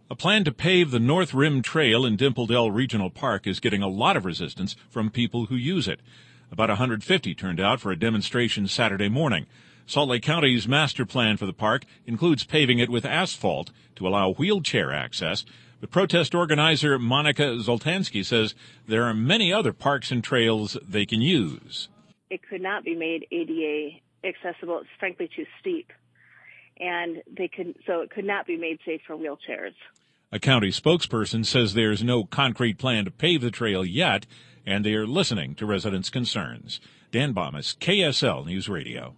A plan to pave the North Rim Trail in Dimple Dell Regional Park is getting a lot of resistance from people who use it. About 150 turned out for a demonstration Saturday morning. Salt Lake County's master plan for the park includes paving it with asphalt to allow wheelchair access. But protest organizer Monica Zoltansky says there are many other parks and trails they can use. It could not be made ADA accessible. It's frankly too steep. And so it could not be made safe for wheelchairs. A county spokesperson says there's no concrete plan to pave the trail yet, and they are listening to residents' concerns. Dan Bomas, KSL News Radio.